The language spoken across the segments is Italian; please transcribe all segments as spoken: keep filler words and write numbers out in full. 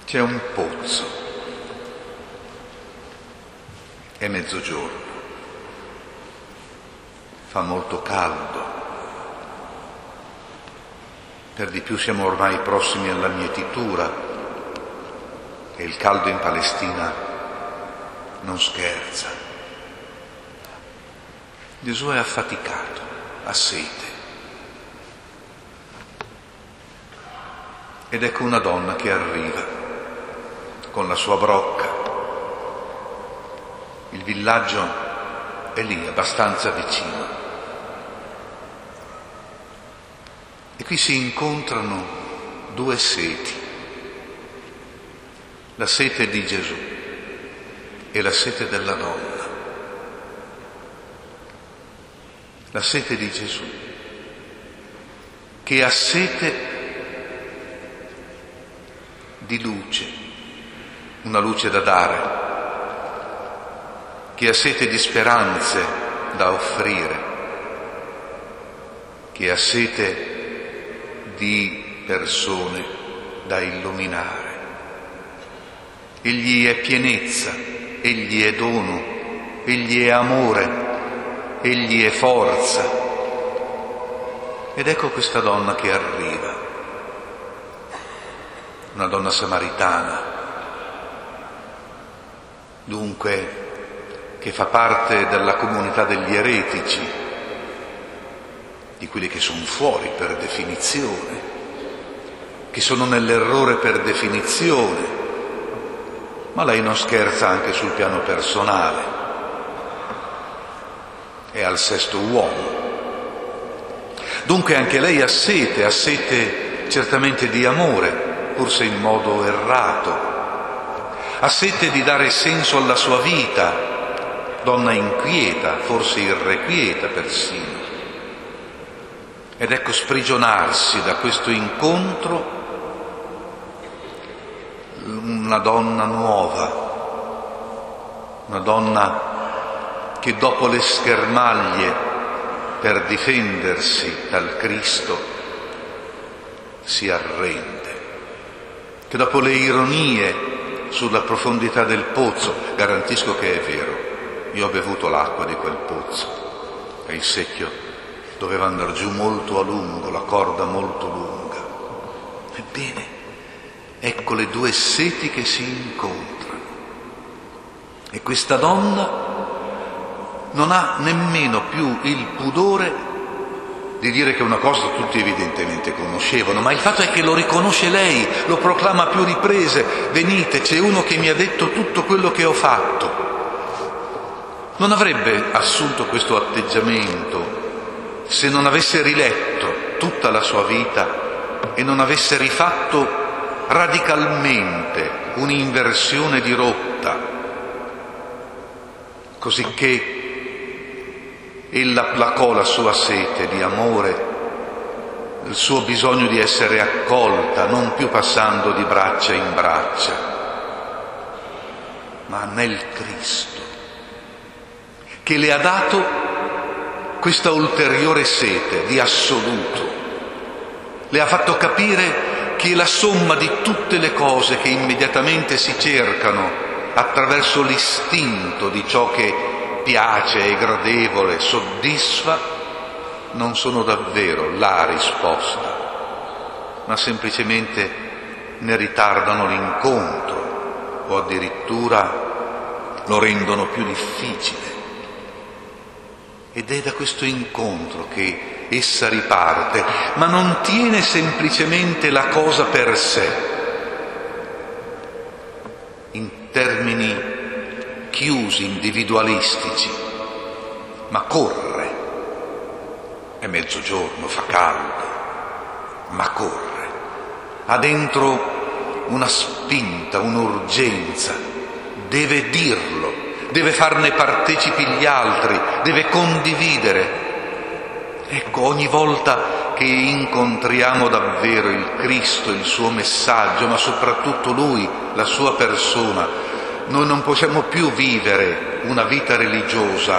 C'è un pozzo, è mezzogiorno, fa molto caldo, per di più siamo ormai prossimi alla mietitura e il caldo in Palestina non scherza. Gesù è affaticato, ha sete. Ed ecco una donna che arriva con la sua brocca. Il villaggio è lì, abbastanza vicino. E qui si incontrano due seti, la sete di Gesù e la sete della donna. La sete di Gesù, che ha sete di luce, una luce da dare, che ha sete di speranze da offrire, che ha sete di persone da illuminare. Egli è pienezza, egli è dono, egli è amore, egli è forza. Ed ecco questa donna che arriva, una donna samaritana, dunque che fa parte della comunità degli eretici, di quelli che sono fuori per definizione, che sono nell'errore per definizione, ma lei non scherza anche sul piano personale, è al sesto uomo. Dunque anche lei ha sete, ha sete certamente di amore, forse in modo errato, ha sete di dare senso alla sua vita, donna inquieta, forse irrequieta persino. Ed ecco sprigionarsi da questo incontro una donna nuova, una donna che dopo le schermaglie per difendersi dal Cristo si arrende, che dopo le ironie sulla profondità del pozzo, garantisco che è vero, io ho bevuto l'acqua di quel pozzo e il secchio doveva andare giù molto a lungo, la corda molto lunga. Ebbene, ecco le due seti che si incontrano e questa donna non ha nemmeno più il pudore di dire che una cosa tutti evidentemente conoscevano, ma il fatto è che lo riconosce lei, lo proclama a più riprese: venite, c'è uno che mi ha detto tutto quello che ho fatto. Non avrebbe assunto questo atteggiamento se non avesse riletto tutta la sua vita e non avesse rifatto radicalmente un'inversione di rotta, cosicché ella placò la sua sete di amore, il suo bisogno di essere accolta, non più passando di braccia in braccia, ma nel Cristo, che le ha dato questa ulteriore sete di assoluto, le ha fatto capire che la somma di tutte le cose che immediatamente si cercano attraverso l'istinto di ciò che piace, è gradevole, soddisfa, non sono davvero la risposta, ma semplicemente ne ritardano l'incontro o addirittura lo rendono più difficile. Ed è da questo incontro che essa riparte, ma non tiene semplicemente la cosa per sé, in termini chiusi, individualistici, ma corre. È mezzogiorno, fa caldo, ma corre. Ha dentro una spinta, un'urgenza, deve dirlo. Deve farne partecipi gli altri, deve condividere. Ecco, ogni volta che incontriamo davvero il Cristo, il suo messaggio, ma soprattutto Lui, la sua persona, noi non possiamo più vivere una vita religiosa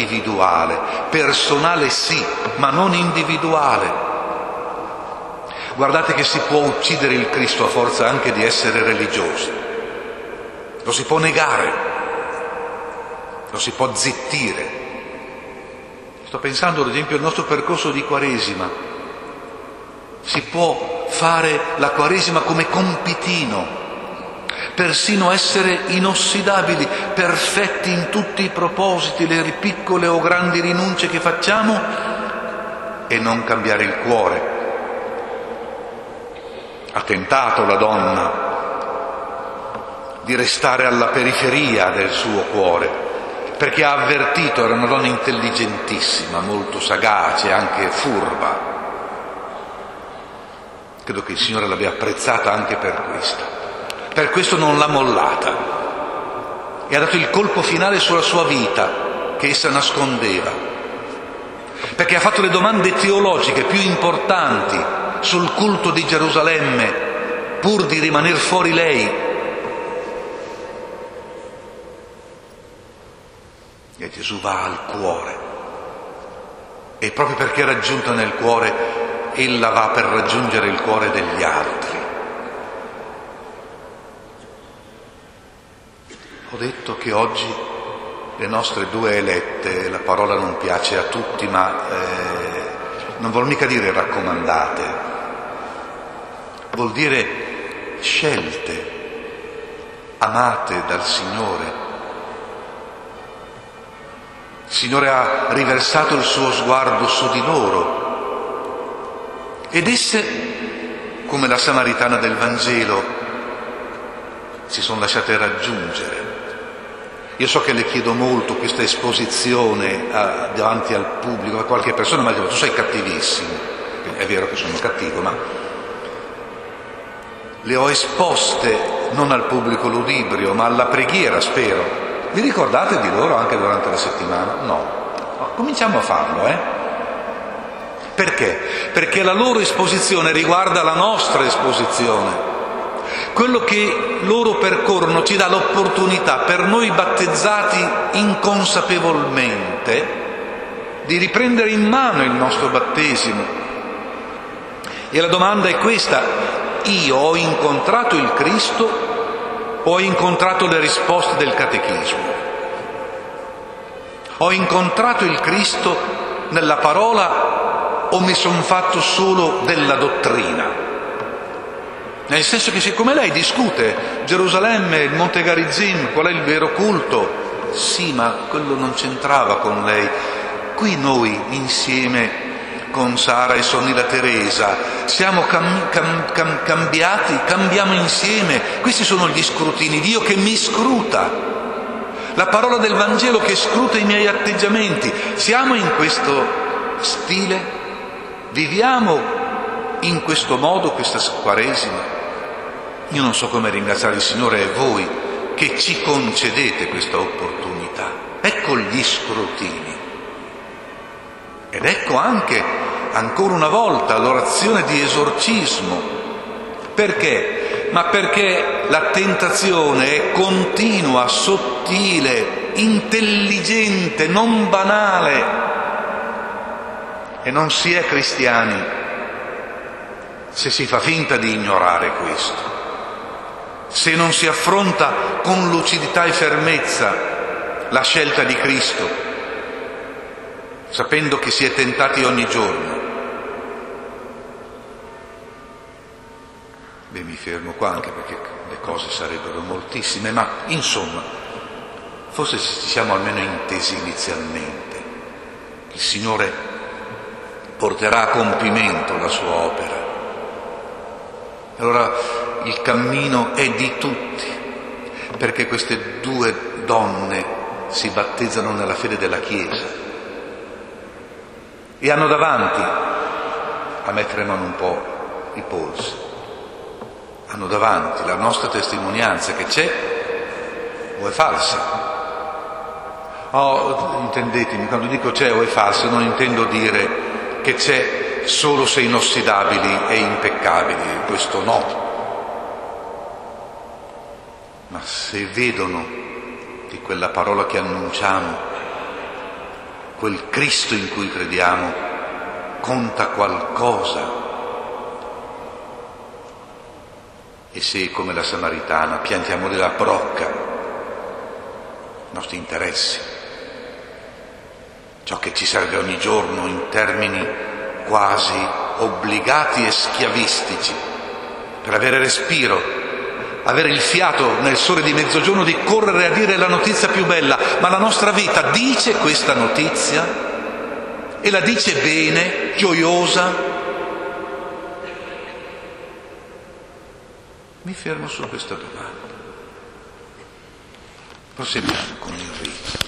individuale, personale sì, ma non individuale. Guardate che si può uccidere il Cristo a forza anche di essere religiosi, lo si può negare, lo si può zittire. Sto pensando ad esempio al nostro percorso di Quaresima. Si può fare la Quaresima come compitino, persino essere inossidabili, perfetti in tutti i propositi, le piccole o grandi rinunce che facciamo, e non cambiare il cuore. Ha tentato la donna di restare alla periferia del suo cuore, perché ha avvertito, era una donna intelligentissima, molto sagace, anche furba. Credo che il Signore l'abbia apprezzata anche per questo. Per questo non l'ha mollata e ha dato il colpo finale sulla sua vita che essa nascondeva, perché ha fatto le domande teologiche più importanti sul culto di Gerusalemme pur di rimanere fuori lei. E Gesù va al cuore, e proprio perché è raggiunta nel cuore, ella va per raggiungere il cuore degli altri. Ho detto che oggi le nostre due elette, la parola non piace a tutti, ma eh, non vuol mica dire raccomandate, vuol dire scelte, amate dal Signore. Il Signore ha riversato il suo sguardo su di loro ed esse, come la Samaritana del Vangelo, si sono lasciate raggiungere. Io so che le chiedo molto questa esposizione a, davanti al pubblico, a qualche persona mi ha detto: tu sei cattivissimo. È vero che sono cattivo, ma le ho esposte non al pubblico ludibrio, ma alla preghiera, spero. Vi ricordate di loro anche durante la settimana? No. no cominciamo a farlo, eh? Perché? Perché la loro esposizione riguarda la nostra esposizione. Quello che loro percorrono ci dà l'opportunità, per noi battezzati inconsapevolmente, di riprendere in mano il nostro battesimo. E la domanda è questa: io ho incontrato il Cristo o ho incontrato le risposte del catechismo? Ho incontrato il Cristo nella parola o mi son fatto solo della dottrina? Nel senso che, siccome lei discute Gerusalemme, il Monte Garizim, qual è il vero culto, sì, ma quello non c'entrava con lei. Qui noi insieme con Sara e sorella Teresa siamo cam- cam- cam- cambiati, cambiamo insieme. Questi sono gli scrutini, Dio che mi scruta, la parola del Vangelo che scruta i miei atteggiamenti. Siamo in questo stile? Viviamo in questo modo questa Quaresima? Io non so come ringraziare il Signore e voi che ci concedete questa opportunità. Ecco gli scrutini. Ed ecco anche, ancora una volta, l'orazione di esorcismo. Perché? Ma perché la tentazione è continua, sottile, intelligente, non banale. E non si è cristiani se si fa finta di ignorare questo, se non si affronta con lucidità e fermezza la scelta di Cristo, sapendo che si è tentati ogni giorno. Beh, mi fermo qua anche perché le cose sarebbero moltissime, ma insomma, forse ci siamo almeno intesi inizialmente. Il Signore porterà a compimento la sua opera. Allora il cammino è di tutti, perché queste due donne si battezzano nella fede della Chiesa e hanno davanti, a mettere mano un po' i polsi, hanno davanti la nostra testimonianza che c'è o è falsa. Oh, intendetemi, quando dico c'è o è falsa non intendo dire che c'è solo se inossidabili e impeccabili, questo no. Ma se vedono che quella parola che annunciamo, quel Cristo in cui crediamo, conta qualcosa, E se, come la Samaritana, piantiamo lì la brocca, i nostri interessi, ciò che ci serve ogni giorno in termini quasi obbligati e schiavistici, per avere respiro, avere il fiato nel sole di mezzogiorno di correre a dire la notizia più bella, ma la nostra vita dice questa notizia e la dice bene, gioiosa. Mi fermo su questa domanda. Proseguiamo con il rito.